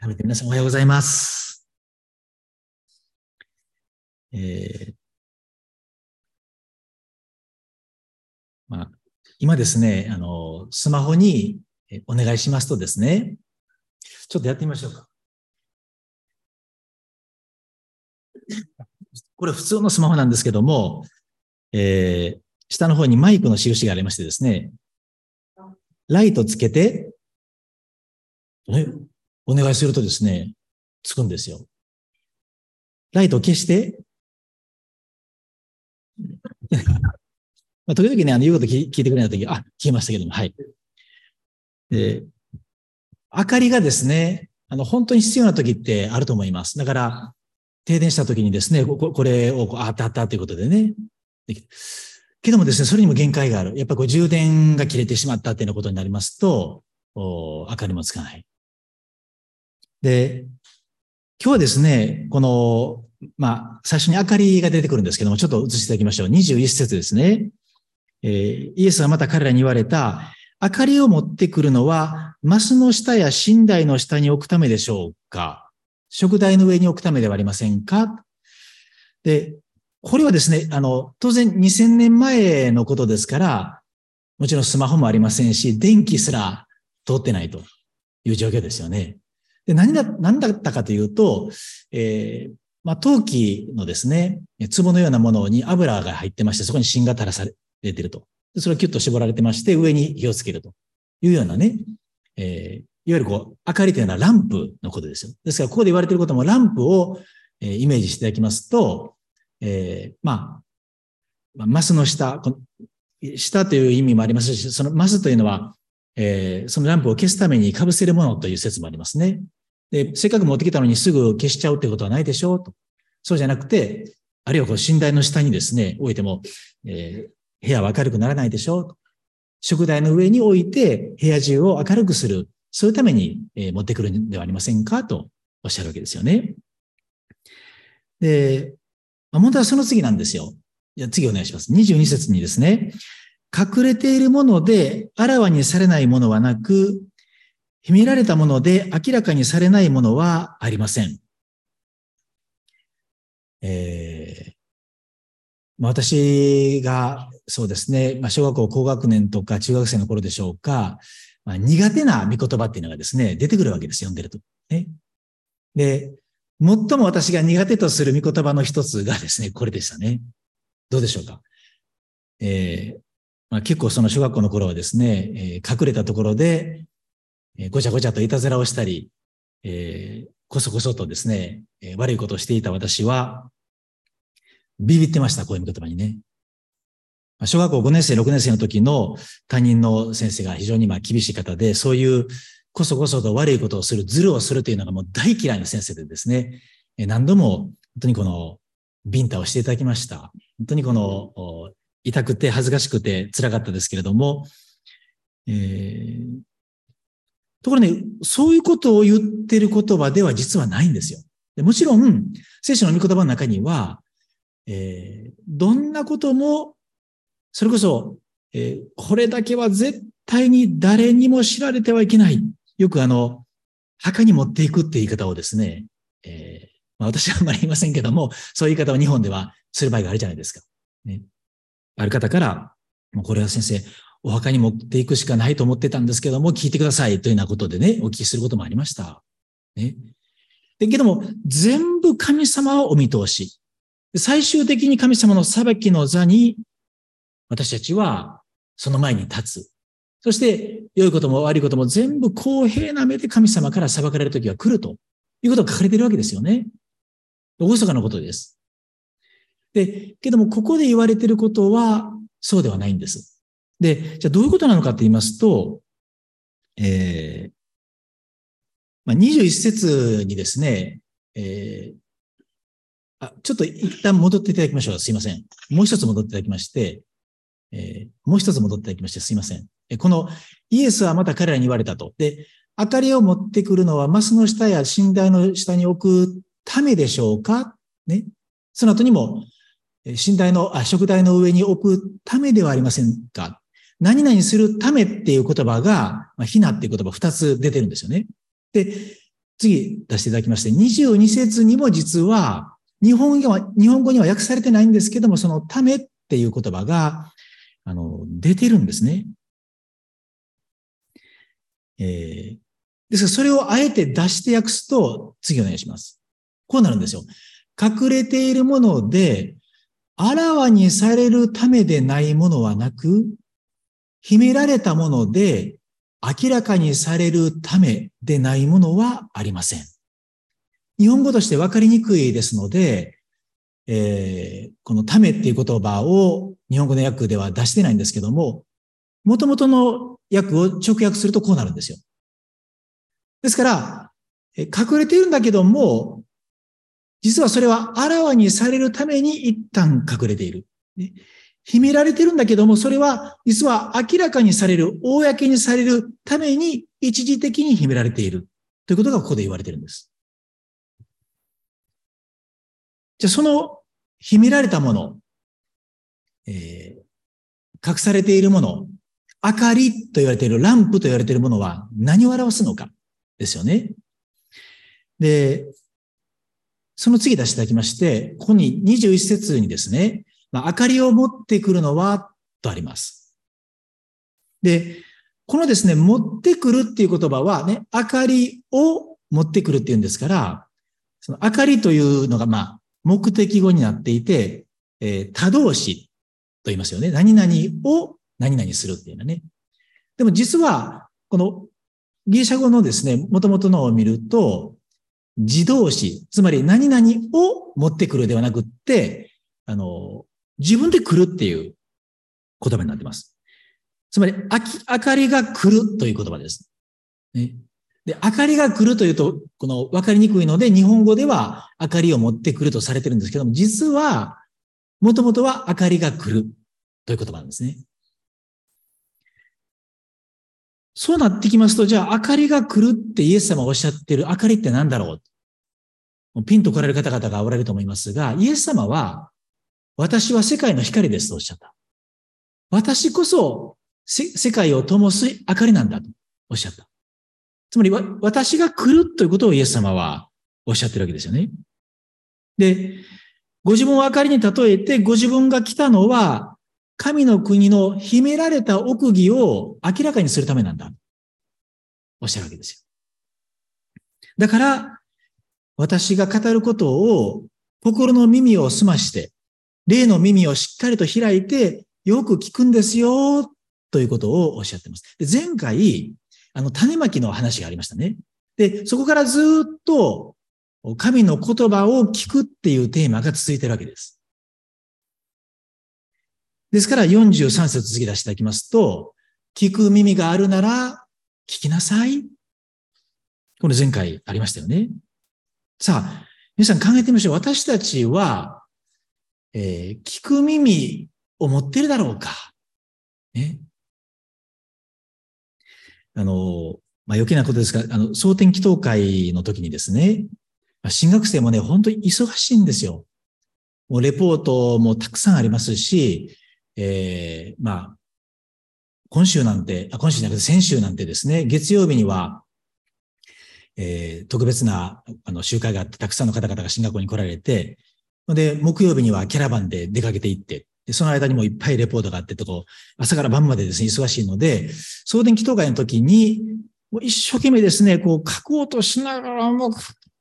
改めて皆さんおはようございます。今ですね、スマホにお願いしますとですね、ちょっとやってみましょうか。これ普通のスマホなんですけども、下の方にマイクの印がありましてですね、ライトつけて、お願いするとですね、つくんですよ。ライトを消して、時々ね、言うこと聞いてくれないとき、消えましたけども、はい。明かりがですね、本当に必要な時ってあると思います。だから、停電した時にですね、これをあったということでね。けどもですね、それにも限界がある。やっぱり充電が切れてしまったっていうようなことになりますと、明かりもつかない。で、今日はですね、最初に明かりが出てくるんですけども、ちょっと映していただきましょう。21節ですね。イエスはまた彼らに言われた、明かりを持ってくるのは、マスの下や寝台の下に置くためでしょうか？食台の上に置くためではありませんか？で、これはですね、当然2000年前のことですから、もちろんスマホもありませんし、電気すら通ってないという状況ですよね。で、何だったかというと、陶器のですね、壺のようなものに油が入ってまして、そこに芯が垂らされていると。それをキュッと絞られてまして、上に火をつけるというようなね、いわゆる明かりというのはランプのことですよ。ですから、ここで言われていることもランプをイメージしていただきますと、マスの下という意味もありますし、そのマスというのは、そのランプを消すために被せるものという説もありますね。で、せっかく持ってきたのにすぐ消しちゃうってことはないでしょうと。そうじゃなくて、あるいは寝台の下にですね、置いても、部屋は明るくならないでしょうと。食台の上に置いて部屋中を明るくする。そういうために、持ってくるんではありませんかとおっしゃるわけですよね。で、問題はその次なんですよ。次お願いします。22節にですね、隠れているものであらわにされないものはなく、秘められたもので明らかにされないものはありません。私がそうですね、小学校高学年とか中学生の頃でしょうか、苦手な御言葉っていうのがですね、出てくるわけです、読んでると。ね、で、最も私が苦手とする御言葉の一つがですね、これでしたね。どうでしょうか。結構その小学校の頃はですね、隠れたところで、ごちゃごちゃといたずらをしたり、こそこそとですね、悪いことをしていた私は、ビビってました、こういう言葉にね。小学校5年生、6年生の時の担任の先生が非常に厳しい方で、そういうこそこそと悪いことをする、ズルをするというのがもう大嫌いな先生でですね、何度も本当にこのビンタをしていただきました。本当にこの痛くて恥ずかしくて辛かったですけれども、ところね、そういうことを言っている言葉では実はないんですよ。でもちろん、聖書の御言葉の中には、どんなことも、それこそ、これだけは絶対に誰にも知られてはいけない。よく墓に持っていくって言い方をですね、私はあんまり言いませんけども、そういう言い方を日本ではする場合があるじゃないですか。ね、ある方から、もうこれは先生、お墓に持っていくしかないと思ってたんですけども、聞いてくださいというようなことでね、お聞きすることもありました。ね。で、けども、全部神様をお見通し。最終的に神様の裁きの座に、私たちはその前に立つ。そして、良いことも悪いことも全部公平な目で神様から裁かれる時が来るということが書かれているわけですよね。大晦日のことです。で、けども、ここで言われていることは、そうではないんです。で、じゃあどういうことなのかと言いますと、21節にですね、ちょっと一旦戻っていただきましょう。すいません。もう一つ戻っていただきまして、もう一つ戻っていただきまして、すいません。このイエスはまた彼らに言われたと。で、明かりを持ってくるのはマスの下や寝台の下に置くためでしょうかね。その後にも、食台の上に置くためではありませんか。何々するためっていう言葉が、ひなっていう言葉二つ出てるんですよね。で、 次出していただきまして、22節にも実は、日本語には訳されてないんですけども、そのためっていう言葉が、出てるんですね。ですから、それをあえて出して訳すと、次お願いします。こうなるんですよ。隠れているもので、あらわにされるためでないものはなく、秘められたもので、明らかにされるためでないものはありません。日本語として分かりにくいですので、このためっていう言葉を日本語の訳では出してないんですけども、元々の訳を直訳するとこうなるんですよ。ですから、隠れているんだけども、実はそれはあらわにされるために一旦隠れている。秘められてるんだけども、それは実は明らかにされる、公にされるために一時的に秘められているということがここで言われているんです。じゃあその秘められたもの、隠されているもの、明かりと言われている、ランプと言われているものは何を表すのかですよね。で、その次出していただきまして、ここに21節にですね、明かりを持ってくるのはとあります。で、このですね、持ってくるっていう言葉はね、明かりを持ってくるっていうんですから、その明かりというのが目的語になっていて、他動詞と言いますよね。何々を何々するっていうのね。でも実は、このギリシャ語のですね、元々のを見ると、自動詞、つまり何々を持ってくるではなくって、自分で来るっていう言葉になっています。つまり、明かりが来るという言葉です。ね、で、明かりが来るというと、この分かりにくいので、日本語では明かりを持ってくるとされてるんですけども、実は、もともとは明かりが来るという言葉なんですね。そうなってきますと、じゃあ、明かりが来るってイエス様がおっしゃっている明かりって何だろう、ピンと来られる方々がおられると思いますが、イエス様は、私は世界の光ですとおっしゃった。私こそ世界を灯す明かりなんだとおっしゃった。つまり、私が来るということをイエス様はおっしゃってるわけですよね。で、ご自分を明かりに例えて、ご自分が来たのは、神の国の秘められた奥義を明らかにするためなんだ。おっしゃるわけですよ。だから、私が語ることを、心の耳を澄まして、霊の耳をしっかりと開いて、よく聞くんですよ、ということをおっしゃっています。で、前回、種まきの話がありましたね。で、そこからずっと、神の言葉を聞くっていうテーマが続いているわけです。ですから43節次出していただきますと、聞く耳があるなら聞きなさい。これ前回ありましたよね。さあ、皆さん考えてみましょう。私たちは、聞く耳を持っているだろうか。ね。余計なことですが、総点祈祷会の時にですね、新学生もね、本当に忙しいんですよ。もうレポートもたくさんありますし、今週じゃなくて先週なんてですね、月曜日には、特別な集会があって、たくさんの方々が新学校に来られて、で、木曜日にはキャラバンで出かけて行って、でその間にもいっぱいレポートがあってと、朝から晩までですね、忙しいので、総点祈祷会の時に、もう一生懸命ですね、こう書こうとしながらも、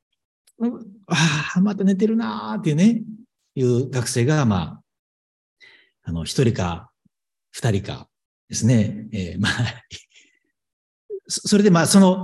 また寝てるなーっていうね、いう学生が、一人か二人かですね、それで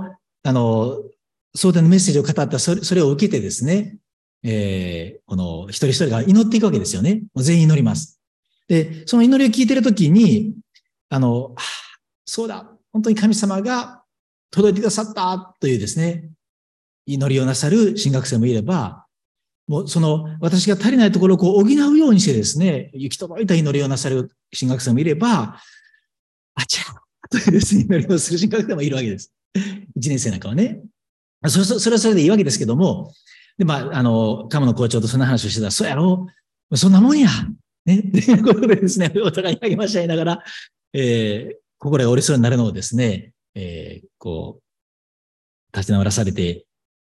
相談のメッセージを語ったそれを受けてですね、この一人一人が祈っていくわけですよね。もう全員祈ります。で、その祈りを聞いているときに、そうだ、本当に神様が届いてくださったというですね、祈りをなさる新学生もいれば、もう私が足りないところを補うようにしてですね、行き届いた祈りをなさる新学生もいれば、あちゃというですね、祈りをする新学生もいるわけです。一年生なんかはね。それはそれでいいわけですけども、で、鴨の校長とそんな話をしてたら、そうやろう、そんなもんや、ね、ということでですね、お互いに励まし合いながら、心が折れそうになるのをですね、立ち直らされて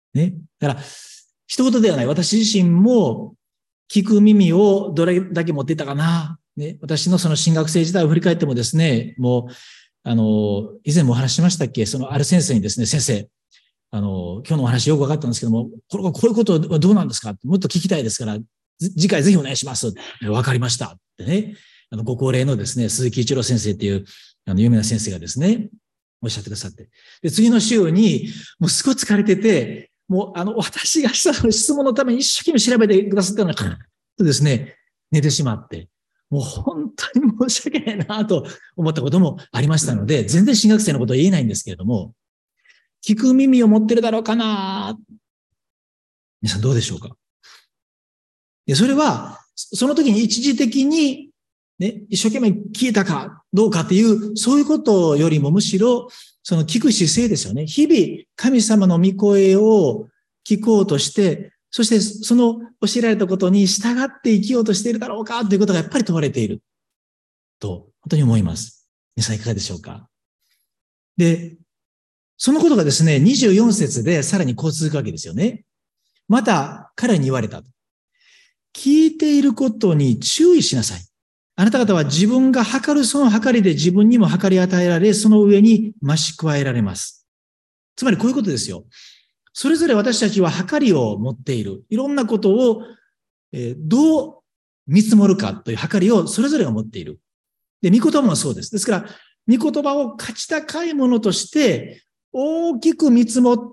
ね。だから、一言ではない。私自身も、聞く耳をどれだけ持っていたかな。ね。私のその進学生時代を振り返ってもですね、もう、以前もお話ししましたっけ、そのある先生にですね、先生、今日のお話よく分かったんですけども、こういうことはどうなんですか、もっと聞きたいですから、次回ぜひお願いします。分かりました。ってね、ご高齢のですね、鈴木一郎先生っていう、有名な先生がですね、おっしゃってくださって。で、次の週に、もうすごい疲れてて、もう、私がした質問のために一生懸命調べてくださったのが、とですね、寝てしまって、もう本当に申し訳ないなと思ったこともありましたので、全然新学生のことは言えないんですけれども、聞く耳を持ってるだろうかな。皆さんどうでしょうか。で、それは、その時に一時的に、ね、一生懸命聞いたかどうかっていう、そういうことよりもむしろ、その聞く姿勢ですよね。日々、神様の御声を聞こうとして、そしてその教えられたことに従って生きようとしているだろうかということがやっぱり問われていると、本当に思います。皆さんいかがでしょうか。で、そのことがですね、24節でさらにこう続くわけですよね。また彼に言われた。聞いていることに注意しなさい。あなた方は自分が測るその測りで自分にも測り与えられ、その上に増し加えられます。つまりこういうことですよ。それぞれ私たちは測りを持っている。いろんなことをどう見積もるかという測りをそれぞれが持っている。で、御言葉もそうです。ですから、御言葉を価値高いものとして大きく見積もって、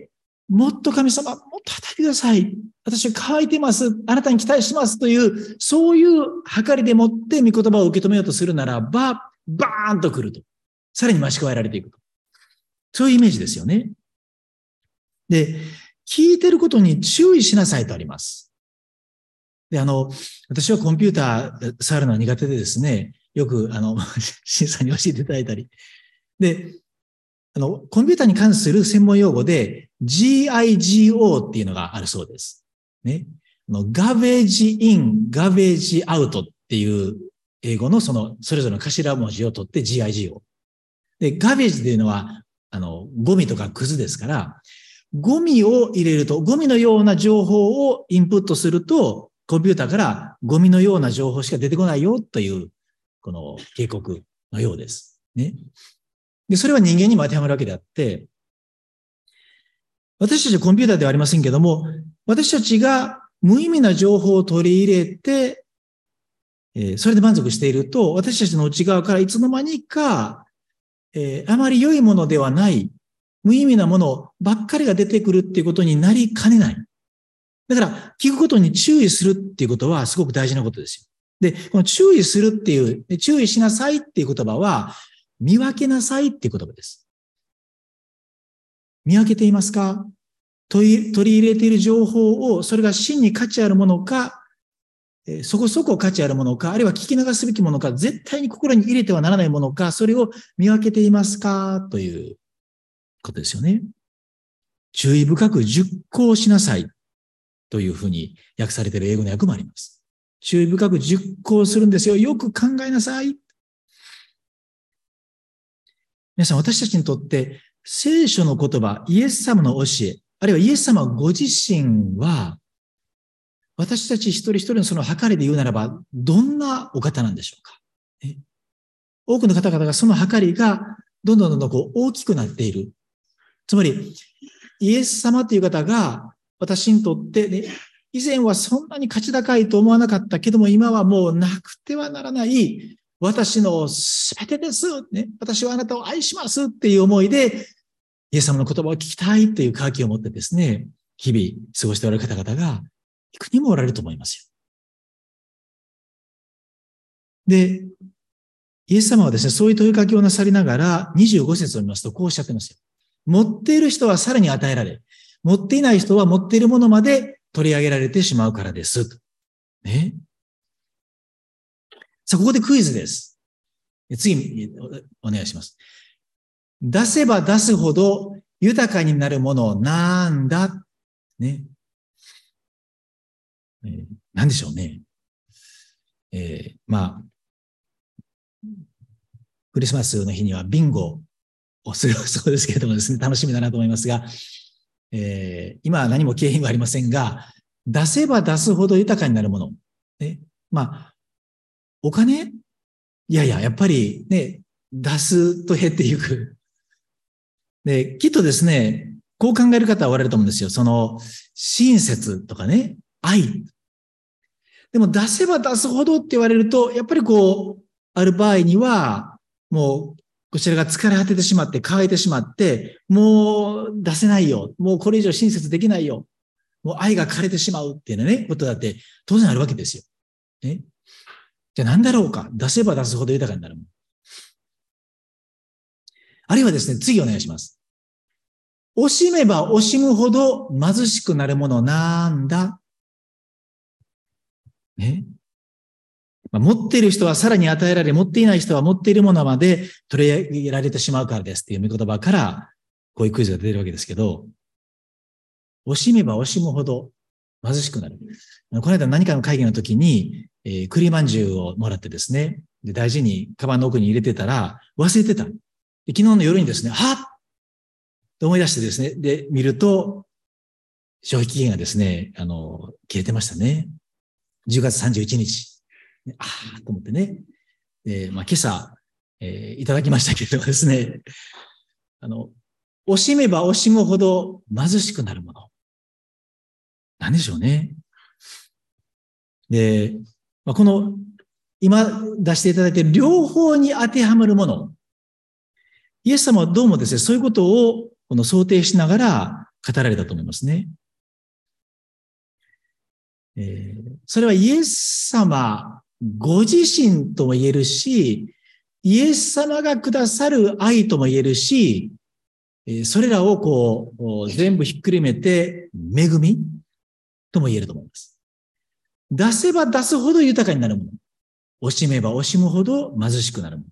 もっと神様、もっと働いてください。私は乾いてます。あなたに期待しますという、そういう計りでもって御言葉を受け止めようとするならば、バーンと来ると。さらに増し加えられていくと。そういうイメージですよね。で、聞いてることに注意しなさいとあります。で、私はコンピューター触るのは苦手でですね、よく、審査に教えていただいたり。で、コンピューターに関する専門用語で GIGO っていうのがあるそうです。ね。garbage in, garbage out っていう英語のそれぞれの頭文字を取って GIGO。で、garbage っていうのは、ゴミとかクズですから、ゴミを入れると、ゴミのような情報をインプットすると、コンピューターからゴミのような情報しか出てこないよという、この警告のようです。ね。で、それは人間にも当てはまるわけであって、私たちはコンピューターではありませんけども、私たちが無意味な情報を取り入れて、それで満足していると、私たちの内側からいつの間にか、あまり良いものではない、無意味なものばっかりが出てくるっていうことになりかねない。だから、聞くことに注意するっていうことはすごく大事なことですよ。で、この注意するっていう、注意しなさいっていう言葉は、見分けなさいっていう言葉です。見分けていますか？取り入れている情報を、それが真に価値あるものか、そこそこ価値あるものか、あるいは聞き流すべきものか、絶対に心に入れてはならないものか、それを見分けていますかということですよね。注意深く熟考しなさいというふうに訳されている英語の訳もあります。注意深く熟考するんですよ。よく考えなさい。皆さん、私たちにとって聖書の言葉、イエス様の教え、あるいはイエス様ご自身は、私たち一人一人のその計りで言うならば、どんなお方なんでしょうか。多くの方々がその計りがどんどんこう大きくなっている。つまり、イエス様という方が私にとって、ね、以前はそんなに価値高いと思わなかったけども、今はもうなくてはならない私のすべてです、ね。私はあなたを愛しますっていう思いで、イエス様の言葉を聞きたいという渇きを持ってですね、日々過ごしておられる方々が、いくにもおられると思いますよ。で、イエス様はですね、そういう問いかけをなさりながら、25節を見ますとこうおっしゃってますよ。持っている人はさらに与えられ、持っていない人は持っているものまで取り上げられてしまうからです。ね。さあ、ここでクイズです。次、お願いします。出せば出すほど豊かになるものなんだ。ね。なんでしょうね。まあ、クリスマスの日にはビンゴをするそうですけれどもですね、楽しみだなと思いますが、 今は何も景品はありませんが、出せば出すほど豊かになるもの。ね、まあ、お金いやいや、やっぱりね、出すと減っていく。で、きっとですね、こう考える方はおられると思うんですよ。その、親切とかね、愛。でも出せば出すほどって言われると、やっぱりこう、ある場合には、もう、こちらが疲れ果ててしまって、乾いてしまって、もう出せないよ。もうこれ以上親切できないよ。もう愛が枯れてしまうっていうね、ことだって当然あるわけですよ。ね。じゃあ何だろうか。出せば出すほど豊かになるもの。あるいはですね、次お願いします。惜しめば惜しむほど貧しくなるものなんだ。ね。持っている人はさらに与えられ、持っていない人は持っているものまで取り上げられてしまうからですっていう見言葉から、こういうクイズが出てるわけですけど、惜しめば惜しむほど貧しくなる。この間何かの会議の時に、栗まんじゅうをもらってですね、で大事にカバンの奥に入れてたら忘れてた。で昨日の夜にですね、はっと思い出してですね、で、見ると、消費期限がですね、切れてましたね。10月31日。ああ、と思ってね。今朝、いただきましたけれどもですね、惜しめば惜しむほど貧しくなるもの。何でしょうね。で、この、今出していただいている両方に当てはまるもの。イエス様はどうもですね、そういうことを想定しながら語られたと思いますね。それはイエス様ご自身とも言えるし、イエス様がくださる愛とも言えるし、それらをこう、全部ひっくるめて恵みとも言えると思います。出せば出すほど豊かになるもの。惜しめば惜しむほど貧しくなるもの。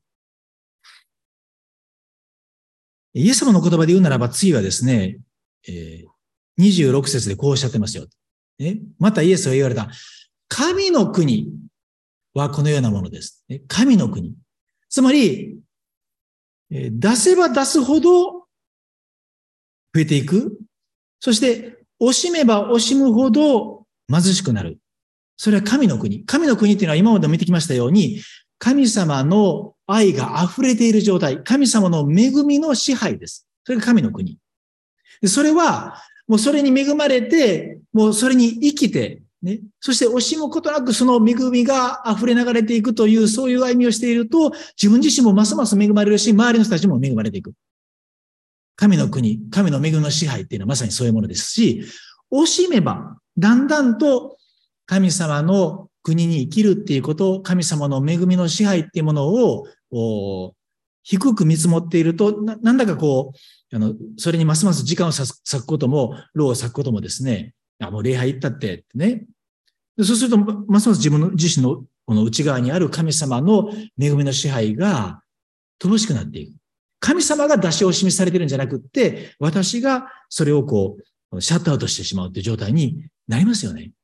イエス様の言葉で言うならば次はですね、26節でこうおっしゃってますよ。またイエスは言われた。神の国はこのようなものです。神の国。つまり、出せば出すほど増えていく。そして、惜しめば惜しむほど貧しくなる。それは神の国。神の国っていうのは今までも見てきましたように、神様の愛が溢れている状態。神様の恵みの支配です。それが神の国。でそれは、もうそれに恵まれて、もうそれに生きて、ね。そして惜しむことなくその恵みが溢れ流れていくという、そういう歩みをしていると、自分自身もますます恵まれるし、周りの人たちも恵まれていく。神の国、神の恵みの支配っていうのはまさにそういうものですし、惜しめば、だんだんと神様の国に生きるっていうこと、神様の恵みの支配っていうものを、低く見積もっていると、なんだかこう、それにますます時間を割くことも、労を割くこともですね、もう礼拝行ったってね。そうすると、ますます自分自身のこの内側にある神様の恵みの支配が乏しくなっていく。神様が出し惜しみされてるんじゃなくって、私がそれをこう、シャットアウトしてしまうという状態になりますよね。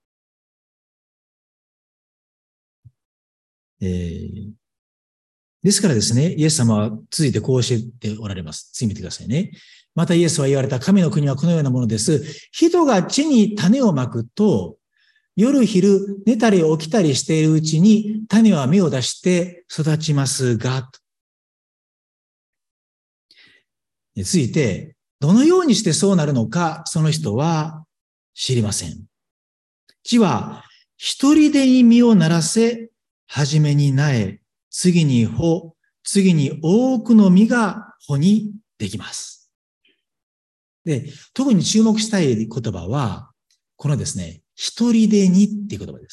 ですからですね、イエス様は続いてこう教えておられます。次見てくださいね。またイエスは言われた神の国はこのようなものです。人が地に種をまくと、夜昼寝たり起きたりしているうちに種は芽を出して育ちますが、について、どのようにしてそうなるのか、その人は知りません。地は一人でに実をならせ、はじめに苗、次に穂、次に多くの実が穂にできます。で、特に注目したい言葉は、このですね、一人でにっていう言葉です。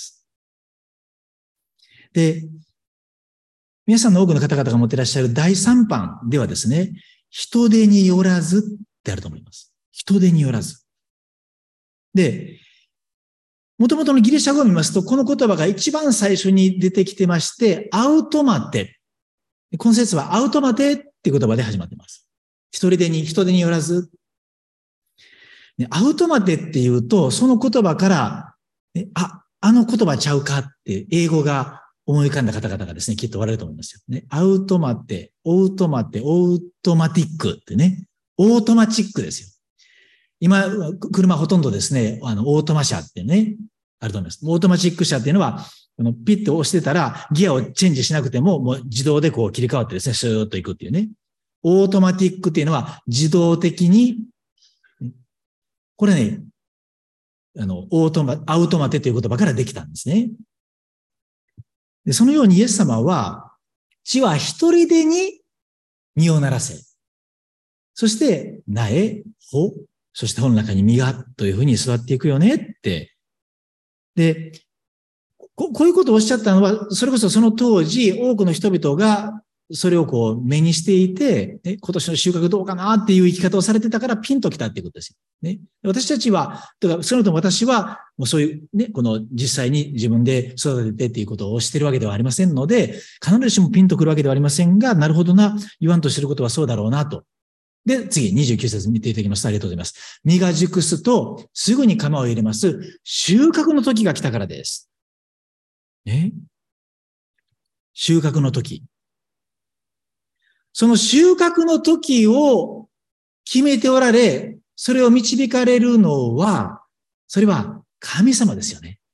で、皆さんの多くの方々が持っていらっしゃる第三版ではですね、人手によらずってあると思います。人手によらず。で、もともとのギリシャ語を見ますと、この言葉が一番最初に出てきてまして、アウトマテ。この説はアウトマテっていう言葉で始まっています。一人手に、人手によらず。アウトマテっていうと、その言葉から、あの言葉ちゃうかって英語が思い浮かんだ方々がですね、きっとおられると思いますよね。アウトマテ、オートマティックってね、オートマチックですよ。 今、車ほとんどですね、オートマ車ってね、あると思います。オートマチック車っていうのは、ピッと押してたら、ギアをチェンジしなくても、もう自動でこう切り替わってですね、スーッと行くっていうね。オートマティックっていうのは、自動的に、これね、アウトマテという言葉からできたんですね。で、そのようにイエス様は、地は一人でに実をならせ、そして苗、穂、そして穂の中に実がというふうに育っていくよねって。で、こういうことをおっしゃったのは、それこそその当時、多くの人々がそれをこう目にしていて、ね、今年の収穫どうかなっていう生き方をされてたからピンときたっていうことですよ。ね、私たちは、とか、そのとも私は、もうそういうね、この実際に自分で育ててっていうことをしているわけではありませんので、必ずしもピンとくるわけではありませんが、なるほどな、言わんとしていることはそうだろうなと。で、次、29節見ていただきますとありがとうございます。実が熟すと、すぐに釜を入れます。収穫の時が来たからです。ね。収穫の時。その収穫の時を決めておられ、それを導かれるのは、それは神様ですよね。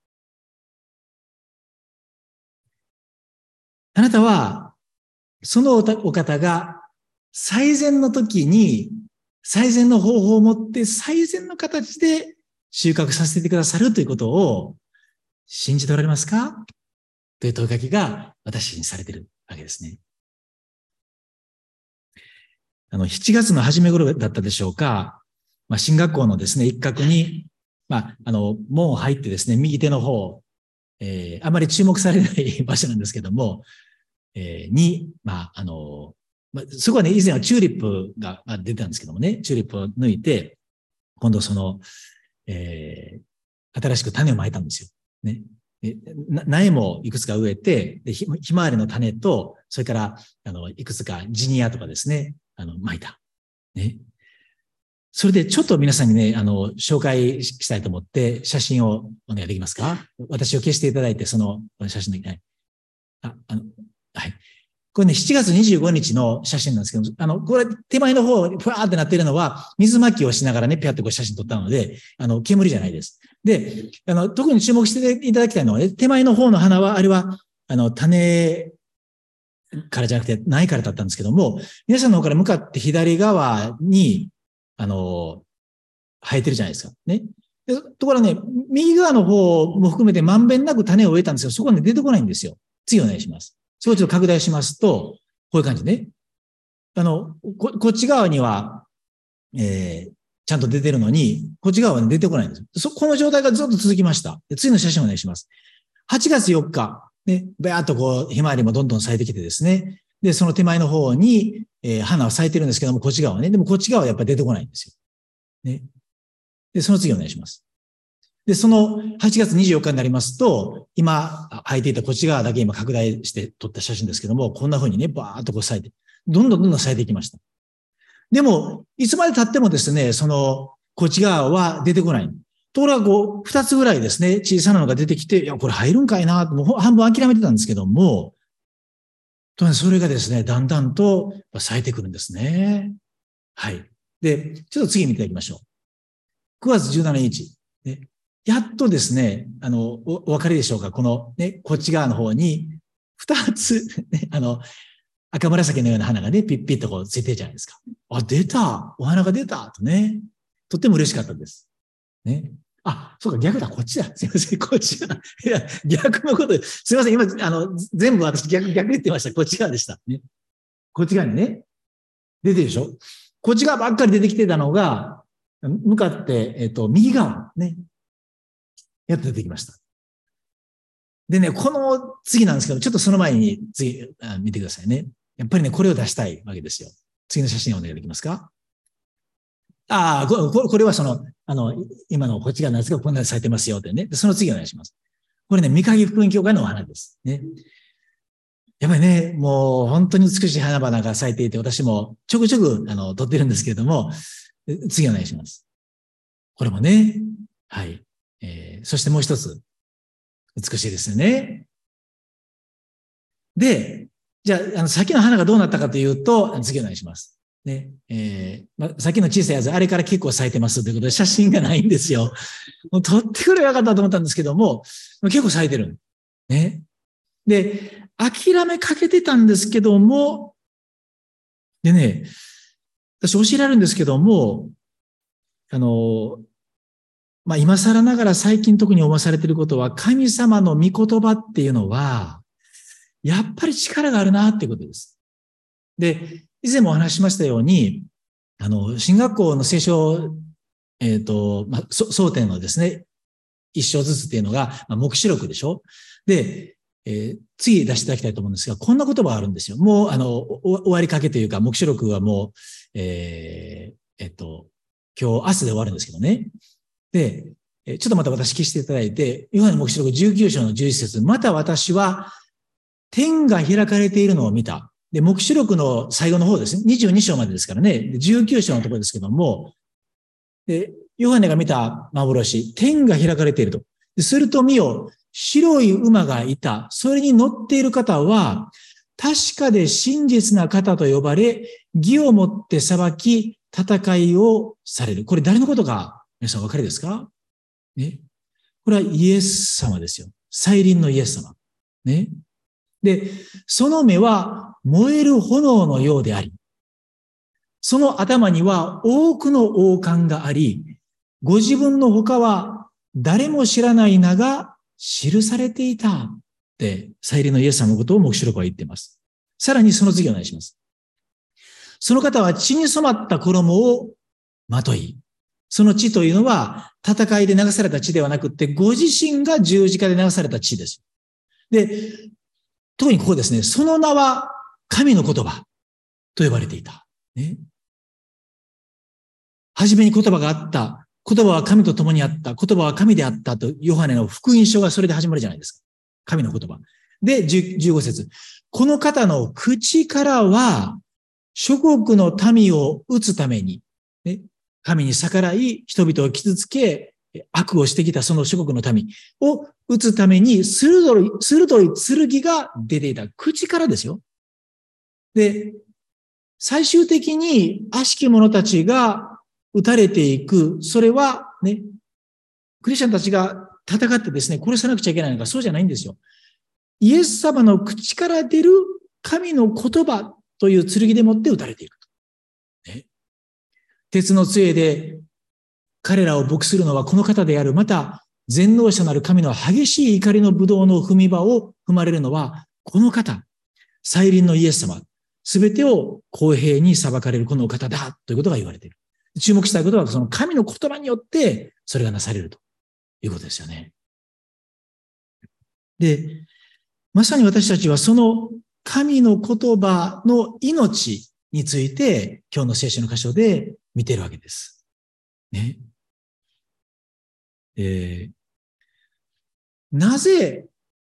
あなたは、そのお方が最善の時に、最善の方法を持って最善の形で収穫させてくださるということを信じておられますかという問いかけが私にされているわけですね。7月の初め頃だったでしょうか。進学校のですね、一角に、門を入ってですね、右手の方、あまり注目されない場所なんですけども、そこはね、以前はチューリップが出てたんですけどもね、チューリップを抜いて、今度新しく種をまいたんですよ。ね。苗もいくつか植えて、ひまわりの種と、それから、いくつかジニアとかですね、まいた。ね。それでちょっと皆さんにね、紹介したいと思って、写真をお願いできますか？私を消していただいて、その写真で、はい。はい。これね、7月25日の写真なんですけど、これ手前の方、ふわーってなってるのは、水まきをしながらね、ピャってこう写真撮ったので、煙じゃないです。で、特に注目していただきたいのは、ね、手前の方の花は、あれは、種からじゃなくて、苗からだったんですけども、皆さんの方から向かって左側に、生えてるじゃないですか。ね。でところね、右側の方も含めてまんべんなく種を植えたんですけど、そこはね、出てこないんですよ。次お願いします。それをちょっと拡大しますと、こういう感じね。こっち側には、ちゃんと出てるのに、こっち側は、ね、出てこないんです。この状態がずっと続きました。で次の写真お願いします。8月4日、ね、ばーっとこう、ひまわりもどんどん咲いてきてですね。で、その手前の方に、花は咲いてるんですけども、こっち側はね。でもこっち側はやっぱり出てこないんですよ。ね。で、その次お願いします。で、その8月24日になりますと、今、生えていたこっち側だけ今拡大して撮った写真ですけども、こんな風にね、バーっとこう咲いて、どんどん咲いていきました。でも、いつまで経ってもですね、こっち側は出てこない。ところが、こう、2つぐらいですね、小さなのが出てきて、いや、これ入るんかいな、もう半分諦めてたんですけども、それがですね、だんだんと咲いてくるんですね。はい。で、ちょっと次見ていきましょう。9月17日。ね、やっとですね、お分かりでしょうか？このね、こっち側の方に、2つ、ね、赤紫のような花がね、ピッピッとこうついてるじゃないですか。あ、出た！お花が出たとね。とっても嬉しかったです。ね。あ、そうか、逆だ、こっちだ。すいません、こっちだ。いや、逆のこと、すいません、今、全部私逆言ってました。こっち側でした。ね。こっち側にね、出てるでしょ？こっち側ばっかり出てきてたのが、向かって、右側、ね。やっと出てきました。でね、この次なんですけど、ちょっとその前に次、見てくださいね。やっぱりね、これを出したいわけですよ。次の写真をお願いできますか？ああ、これは今のこっちが夏がこんなに咲いてますよってね。その次お願いします。これね、三影福音教会のお花です。ね。やっぱりね、もう本当に美しい花々が咲いていて、私もちょくちょく、撮ってるんですけれども、次お願いします。これもね、はい。そしてもう一つ、美しいですよね。で、じゃあ、先の花がどうなったかというと、次お願いします。 ね、さっきの小さいやつ、あれから結構咲いてますということで、写真がないんですよ。もう撮ってくればよかったと思ったんですけども、結構咲いてる。ね。で、諦めかけてたんですけども、でね、私教えられるんですけども、今更ながら最近特に思わされていることは、神様の御言葉っていうのは、やっぱり力があるなっていうことです。で、以前もお話ししましたように、進学校の聖書、争点のですね、一章ずつっていうのが、黙示録でしょ。で、次出していただきたいと思うんですが、こんな言葉があるんですよ。もう、終わりかけというか、黙示録はもう、今日、明日で終わるんですけどね。で、ちょっとまた私消していただいて、ヨハネ黙示録19章の11節、また私は天が開かれているのを見た。で、黙示録の最後の方ですね。22章までですからね。19章のところですけども、で、ヨハネが見た幻、天が開かれていると。すると見よ、白い馬がいた。それに乗っている方は、確かで真実な方と呼ばれ、義をもって裁き、戦いをされる。これ誰のことか、皆さんお分かりですかね。これはイエス様ですよ。再臨のイエス様。ね。で、その目は燃える炎のようであり、その頭には多くの王冠があり、ご自分の他は誰も知らない名が記されていたって、再臨のイエス様のことを黙示録は言っています。さらにその次お願いします。その方は血に染まった衣をまとい、その血というのは戦いで流された血ではなくて、ご自身が十字架で流された血です。で、特にここですね、その名は神の言葉と呼ばれていた。ね、初めに言葉があった。言葉は神と共にあった。言葉は神であったと、ヨハネの福音書がそれで始まるじゃないですか。神の言葉。で、15節。この方の口からは、諸国の民を打つために、ね、神に逆らい、人々を傷つけ、悪をしてきたその諸国の民を打つために、鋭い剣が出ていた。口からですよ。で、最終的に悪しき者たちが撃たれていく。それはね、クリスチャンたちが戦ってですね、殺さなくちゃいけないのか、そうじゃないんですよ。イエス様の口から出る神の言葉という剣でもって撃たれていく。ね、鉄の杖で彼らを牧するのはこの方である。また、全能者なる神の激しい怒りのブドウの踏み場を踏まれるのはこの方。再臨のイエス様。すべてを公平に裁かれるこの方だということが言われている。注目したいことは、その神の言葉によってそれがなされるということですよね。で、まさに私たちはその神の言葉の命について今日の聖書の箇所で見ているわけです。ね。なぜ、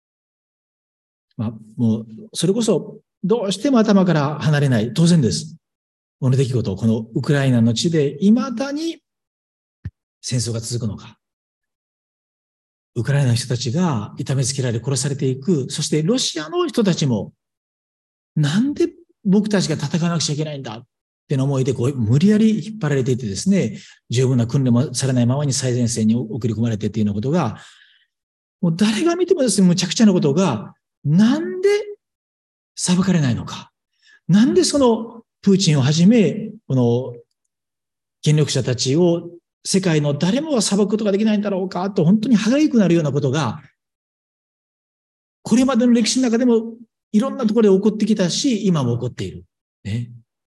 もう、それこそどうしても頭から離れない、当然です。この出来事、このウクライナの地で未だに戦争が続くのか。ウクライナの人たちが痛めつけられ殺されていく。そしてロシアの人たちも、なんで僕たちが戦わなくちゃいけないんだっての思いで無理やり引っ張られていてですね、十分な訓練もされないままに最前線に送り込まれてっていうようなことが、もう誰が見てもですね、むちゃくちゃなことが、なんで裁かれないのか。なんでそのプーチンをはじめ、この権力者たちを世界の誰もが裁くことができないんだろうかと本当に歯がゆくなるようなことが、これまでの歴史の中でもいろんなところで起こってきたし、今も起こっている。ね。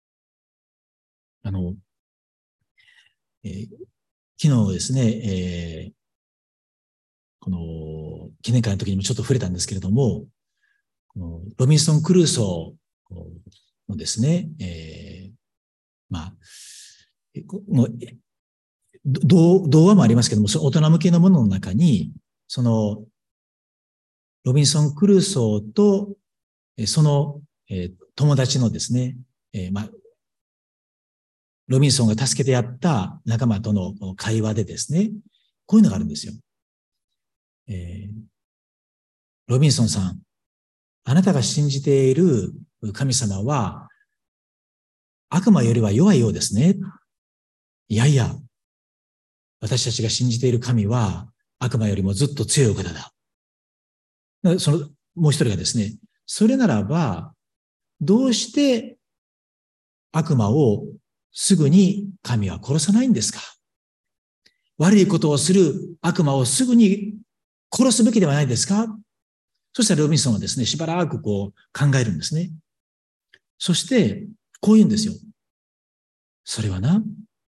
昨日ですね、この記念会の時にもちょっと触れたんですけれども、このロビンソン・クルーソーのですね、童話もありますけども、その大人向けのものの中に、そのロビンソン・クルーソーとその友達のですね、ロビンソンが助けてやった仲間との会話でですね、こういうのがあるんですよ。ロビンソンさん、あなたが信じている神様は、 悪魔よりは弱いようですね。いやいや、私たちが信じている神は悪魔よりもずっと強いお方だ。もう一人がですね、それならば、どうして悪魔をすぐに神は殺さないんですか？悪いことをする悪魔をすぐに殺すべきではないですか？そしたらロビンソンはですね、しばらく考えるんですね。そして、こう言うんですよ。それはな、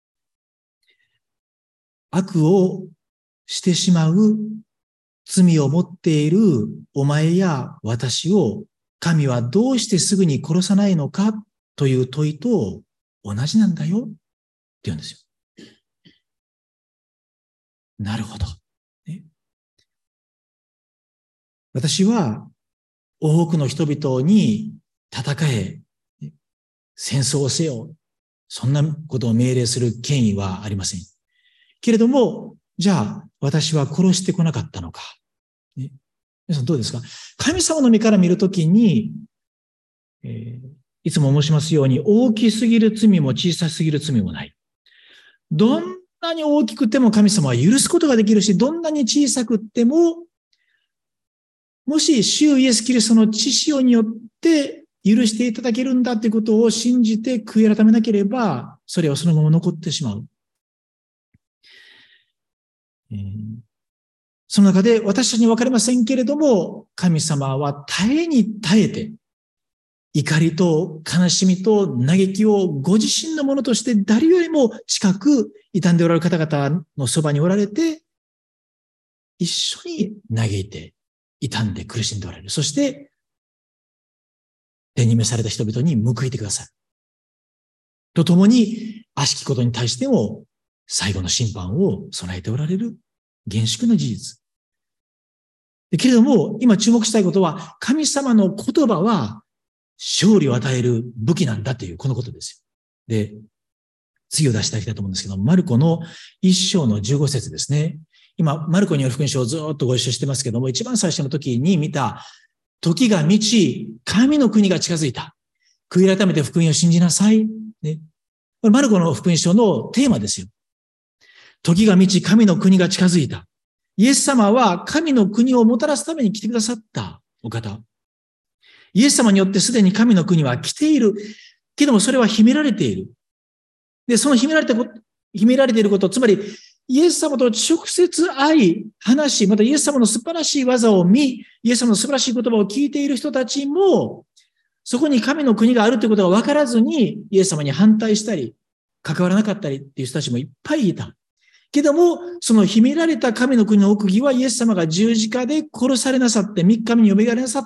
悪をしてしまう罪を持っているお前や私を神はどうしてすぐに殺さないのかという問いと同じなんだよって言うんですよ。なるほど。ね、私は多くの人々に戦え、戦争をせよ、そんなことを命令する権威はありません。けれども、じゃあ私は殺してこなかったのか。ね、皆さんどうですか？神様の目から見るときに、いつも申しますように、大きすぎる罪も小さすぎる罪もない。どんなに大きくても神様は許すことができるし、どんなに小さくても、もし主イエスキリストの血潮によって許していただけるんだということを信じて悔い改めなければ、それはそのまま残ってしまう。その中で私たちに分かりませんけれども、神様は耐えに耐えて、怒りと悲しみと嘆きをご自身のものとして誰よりも近く傷んでおられる方々のそばにおられて、一緒に嘆いて、傷んで苦しんでおられる。そして、手に召された人々に報いてください。とともに、悪しきことに対しても、最後の審判を備えておられる厳粛な事実。けれども、今注目したいことは、神様の言葉は勝利を与える武器なんだという、このことですよ。で、次を出していきたいと思うんですけど、マルコの1章の15節ですね。今、マルコによる福音書をずっとご一緒してますけども、一番最初の時に見た、時が満ち、神の国が近づいた。悔い改めて福音を信じなさい。ね、これマルコの福音書のテーマですよ。時が満ち、神の国が近づいた。イエス様は神の国をもたらすために来てくださったお方。イエス様によってすでに神の国は来ている。けどもそれは秘められている。で、その秘められていること、つまり、イエス様と直接会い、話し、またイエス様の素晴らしい技を見、イエス様の素晴らしい言葉を聞いている人たちも、そこに神の国があるということが分からずに、イエス様に反対したり、関わらなかったりっていう人たちもいっぱいいた。けども、その秘められた神の国の奥義はイエス様が十字架で殺されなさって、3日目に蘇られなさった。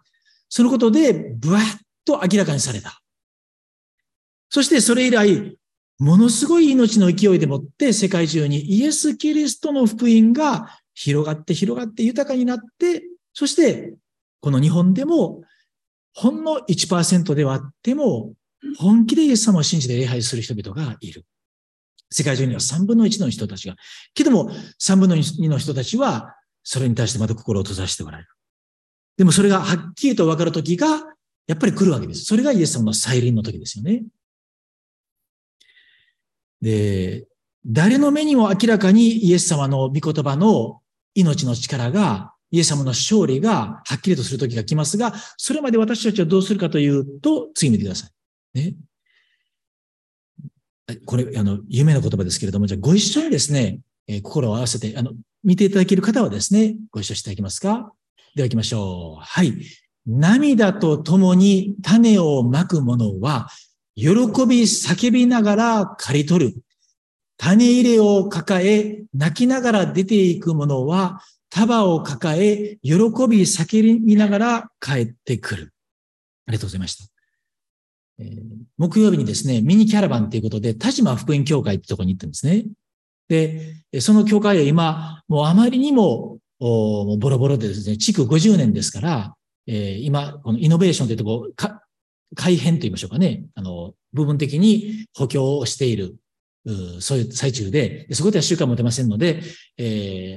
そのことで、ぶわっと明らかにされた。そしてそれ以来、ものすごい命の勢いでもって世界中にイエス・キリストの福音が広がって豊かになって、そしてこの日本でもほんの 1% ではあっても本気でイエス様を信じて礼拝する人々がいる。世界中には3分の1の人たちが。けども3分の2の人たちはそれに対してまた心を閉ざしておられる。でもそれがはっきりと分かる時がやっぱり来るわけです。それがイエス様の再臨の時ですよね。で、誰の目にも明らかにイエス様の御言葉の命の力が、イエス様の勝利がはっきりとする時が来ますが、それまで私たちはどうするかというと、次見てください。ね。これ、有名な言葉ですけれども、じゃあご一緒にですね、心を合わせて、見ていただける方はですね、ご一緒していただけますか？では行きましょう。はい。涙とともに種をまく者は、喜び叫びながら刈り取る。種入れを抱え、泣きながら出ていく者は、束を抱え、喜び叫びながら帰ってくる。ありがとうございました。木曜日にですね、ミニキャラバンということで、田島福音教会ってところに行ったんですね。で、その教会は今、もうあまりにも、ボロボロでですね、築50年ですから、今、このイノベーションというところ、改変と言いましょうかね。部分的に補強をしている、そういう最中で、そこでは習慣持てませんので、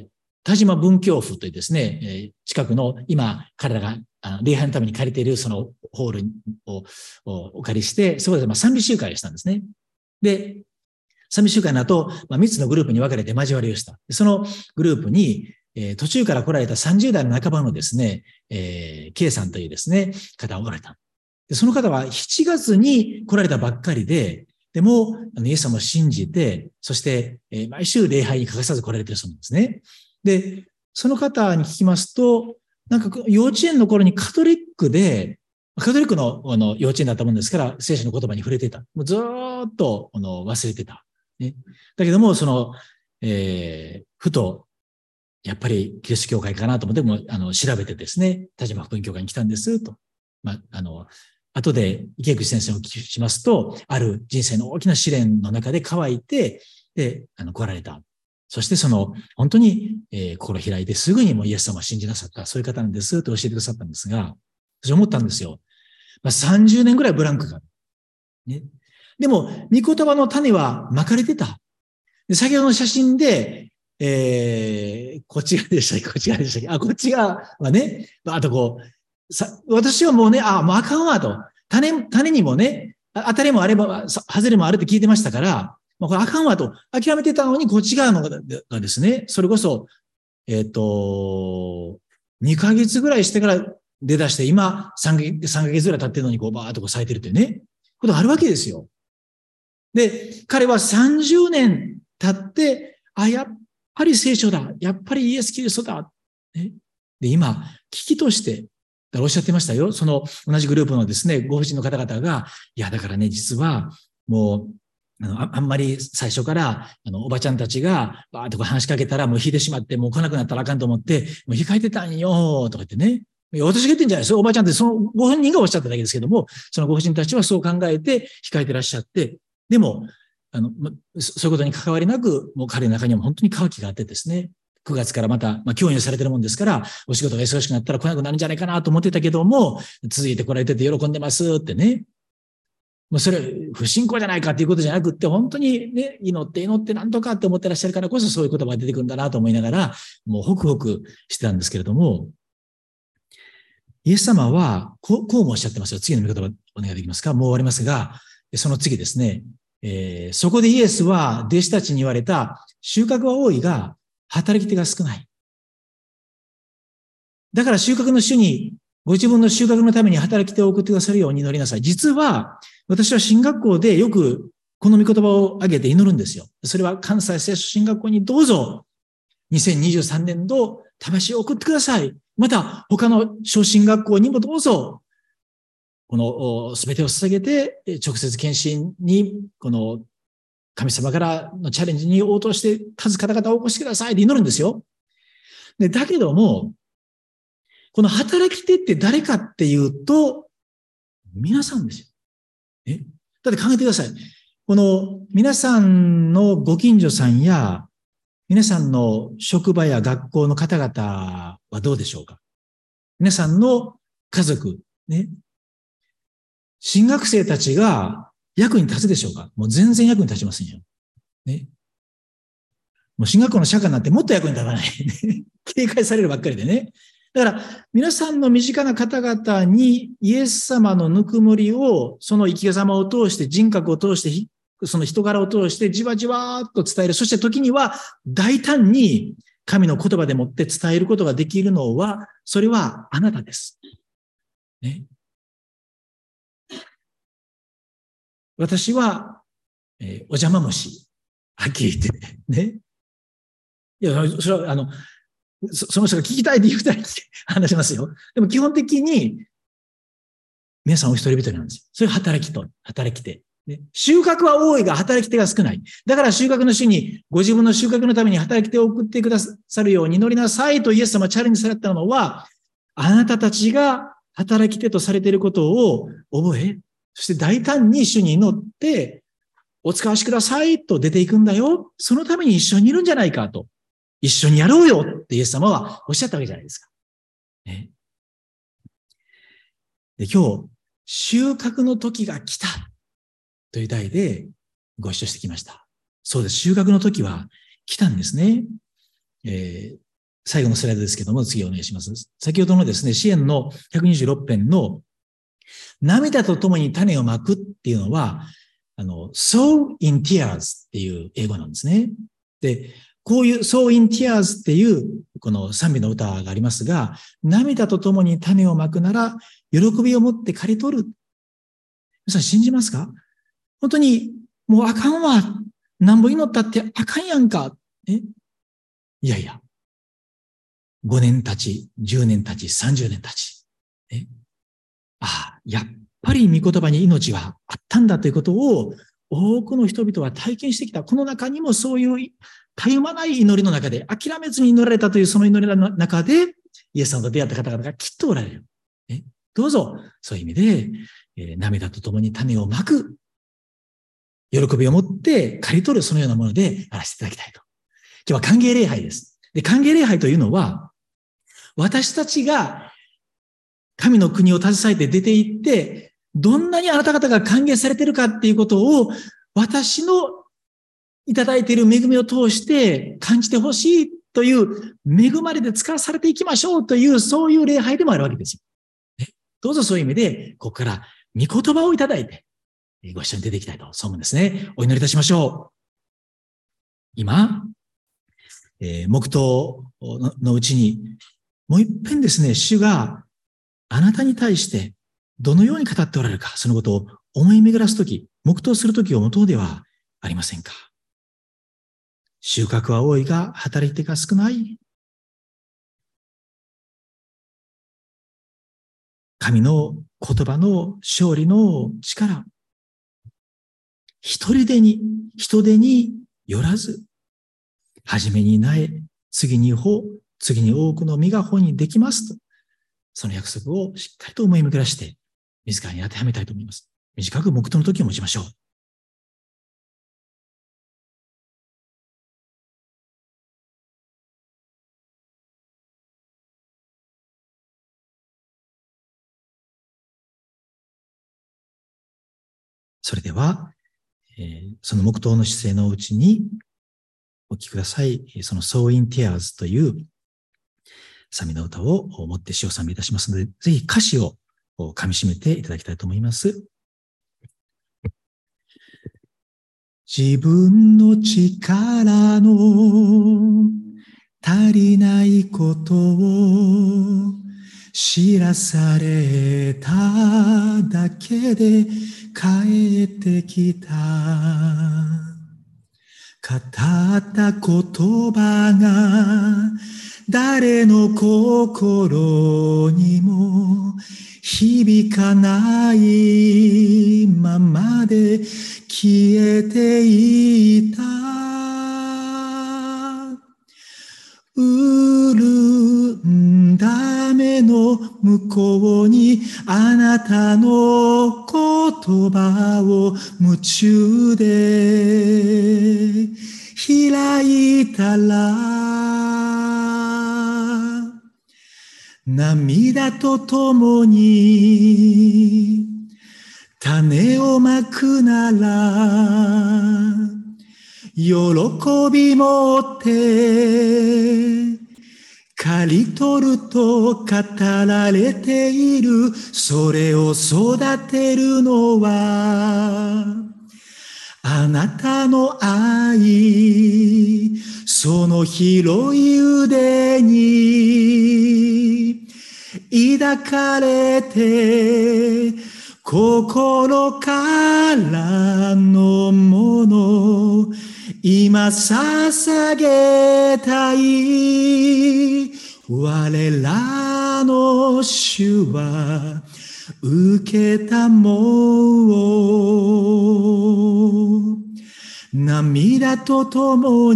田島文教府というですね、近くの今、彼らが礼拝のために借りているそのホールをお借りして、そこで賛美集会をしたんですね。で、賛美集会の後、3つのグループに分かれて交わりをした。そのグループに、途中から来られた30代の半ばのですね、K さんというですね、方がおられた。でその方は7月に来られたばっかりで、でも、イエス様を信じて、そして、毎週礼拝に欠かさず来られているそうなんですね。で、その方に聞きますと、なんか幼稚園の頃にカトリックの幼稚園だったもんですから、聖書の言葉に触れていた。もうずーっと忘れてた。ね、だけども、ふと、やっぱりキリスト教会かなと思っても、調べてですね、田島福音教会に来たんです、と。後で池口先生をお聞きしますと、ある人生の大きな試練の中で乾いて、で、来られた。そして本当に、心開いてすぐにもイエス様を信じなさった、そういう方なんです、と教えてくださったんですが、私思ったんですよ。30年ぐらいブランクがある。ね。でも、御言葉の種は巻かれてた。で先ほどの写真で、こっち側でしたっけこっち側でしたっけこっち側はね、あと私はもうね、もうあかんわと。種にもね、当たりもあれば、外れもあるって聞いてましたから、これあかんわと。諦めてたのに、こっち側のがですね、それこそ、2ヶ月ぐらいしてから出だして、今3ヶ月ぐらい経ってるのに、バーっと咲いてるっていうね、ことがあるわけですよ。で、彼は30年経って、やっぱり聖書だ。やっぱりイエス・キリストだ。ね、で、今、危機として、おっしゃってましたよ。その同じグループのですね、ご婦人の方々が、だからね、実は、もう、あんまり最初から、おばちゃんたちが、バーっと話しかけたら、もう引いてしまって、もう来なくなったらあかんと思って、もう控えてたんよ、とか言ってね。私が言ってんじゃないですよ。おばちゃんってそのご本人がおっしゃっただけですけども、そのご婦人たちはそう考えて控えてらっしゃって、でも、そういうことに関わりなく、もう彼の中には本当に渇きがあってですね、9月からまた、教員をされてるもんですから、お仕事が忙しくなったら来なくなるんじゃないかなと思ってたけども、続いて来られてて喜んでますってね。もうそれ、不信仰じゃないかっていうことじゃなくって、本当にね、祈ってなんとかって思ってらっしゃるからこそそういう言葉が出てくるんだなと思いながら、もうホクホクしてたんですけれども、イエス様はこうもおっしゃってますよ。次の見方をお願いできますか？もう終わりますが、その次ですね。そこでイエスは弟子たちに言われた、収穫は多いが、働き手が少ない。だから収穫の主に、ご自分の収穫のために働き手を送ってくださるように祈りなさい。実は、私は進学校でよくこの御言葉を挙げて祈るんですよ。それは関西聖書進学校にどうぞ、2023年度、魂を送ってください。また、他の小進学校にもどうぞ、このすべてを捧げて、直接献身に、この神様からのチャレンジに応答して、数方々を起こしてくださいって祈るんですよ。で、だけども、この働き手って誰かっていうと、皆さんですよ。だって考えてください。この皆さんのご近所さんや、皆さんの職場や学校の方々はどうでしょうか？皆さんの家族、ね。進学生たちが役に立つでしょうか？もう全然役に立ちませんよ。ね。もう進学校の社会になってもっと役に立たない。警戒されるばっかりでね。だから、皆さんの身近な方々にイエス様のぬくもりを、その生き様を通して、人格を通して、その人柄を通して、じわじわーっと伝える。そして時には、大胆に神の言葉でもって伝えることができるのは、それはあなたです。ね。私は、お邪魔虫。はっきり言ってね。いや、それは、その人が聞きたいって言うたら話しますよ。でも基本的に、皆さんお一人一人なんですよ。それ働き手。ね、収穫は多いが働き手が少ない。だから収穫の主にご自分の収穫のために働き手を送ってくださるように祈りなさいとイエス様はチャレンジされたのは、あなたたちが働き手とされていることを覚え、そして大胆に主に祈って、お使わしくださいと出ていくんだよ。そのために一緒にいるんじゃないかと。一緒にやろうよってイエス様はおっしゃったわけじゃないですか。ね、で今日、収穫の時が来たという題でご一緒してきました。そうです。収穫の時は来たんですね。 最後のスライドですけども、次お願いします。先ほどのですね、詩篇の126編の涙とともに種をまくっていうのは、sow in tears っていう英語なんですね。で、こういう sow in tears っていうこの賛美の歌がありますが、涙とともに種をまくなら、喜びを持って刈り取る。皆さん信じますか？本当に、もうあかんわ。なんぼ祈ったってあかんやんか。いやいや。5年経ち、10年経ち、30年経ち。やっぱり御言葉に命はあったんだということを多くの人々は体験してきた。この中にもそういうたゆまない祈りの中で、諦めずに祈られたというその祈りの中で、イエス様と出会った方々がきっとおられる。どうぞ、そういう意味で、涙とともに種をまく、喜びを持って刈り取るそのようなものでやらせていただきたいと。今日は歓迎礼拝です。で、歓迎礼拝というのは、私たちが神の国を携えて出て行って、どんなにあなた方が歓迎されているかっていうことを、私のいただいている恵みを通して感じてほしいという恵まれて使わされていきましょうという、そういう礼拝でもあるわけですよ。どうぞそういう意味で、ここから御言葉をいただいて、ご一緒に出ていきたいと、そう思うんですね。お祈りいたしましょう。今、黙祷のうちに、もう一遍ですね、主があなたに対してどのように語っておられるか、そのことを思い巡らすとき、黙祷するときをもとうではありませんか。収穫は多いが、働いてが少ない。神の言葉の勝利の力。人手によらず、初めに苗、次に穂、次に多くの実が穂にできますと。その約束をしっかりと思い巡らして、自らに当てはめたいと思います。短く黙祷の時を持ちましょう。それでは、その黙祷の姿勢のうちにお聞きください。その Sow in Tears という賛美の歌を持って詩を賛美いたしますので、ぜひ歌詞を噛み締めていただきたいと思います。自分の力の足りないことを知らされただけで帰ってきた。語った言葉が誰の心にも響かないままで消えていた。潤んだ目の向こうにあなたの言葉を夢中で開いたら、涙とともに種をまくなら、喜び持って刈り取ると語られている。それを育てるのはあなたの愛。その広い腕に抱かれて、心からのもの今捧げたい。我らの主は受けたもう。涙ととも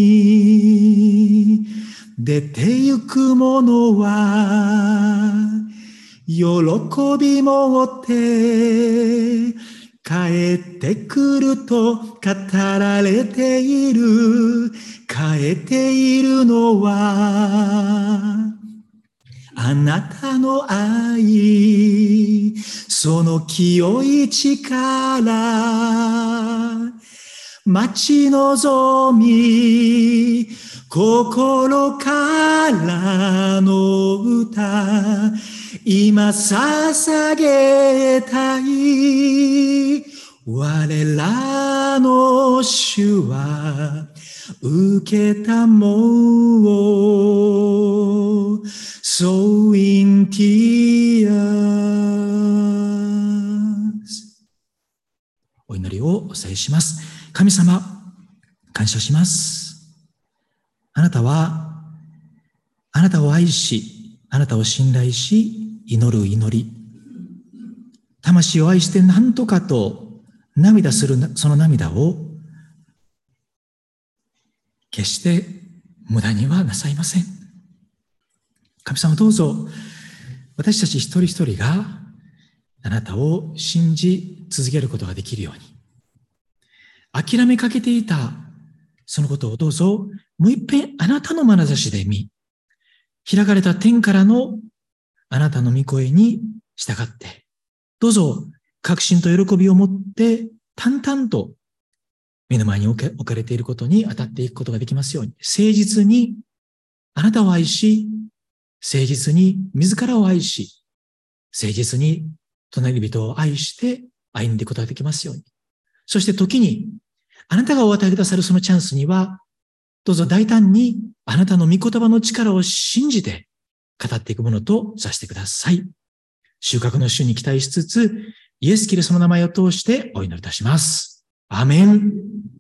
に出てゆくものは喜び持って帰ってくると語られている。帰っているのはあなたの愛。その清い力待ち望み、心からの歌、今捧げたい。我らの主は受けたもう、So in tears。お祈りをお伝えします。神様、感謝します。あなたは、あなたを愛し、あなたを信頼し、祈る祈り。魂を愛して何とかと涙するその涙を、決して無駄にはなさいません。神様どうぞ、私たち一人一人があなたを信じ続けることができるように、諦めかけていたそのことをどうぞ、もう一遍あなたの眼差しで見、開かれた天からのあなたの御声に従って、どうぞ確信と喜びを持って淡々と目の前に置かれていることに当たっていくことができますように、誠実にあなたを愛し、誠実に自らを愛し、誠実に隣人を愛して歩んでいくことができますように。そして時に、あなたがお与えくださるそのチャンスには、どうぞ大胆にあなたの御言葉の力を信じて語っていくものとさせてください。収穫の主に期待しつつ、イエス・キリストの名前を通してお祈りいたします。アーメン。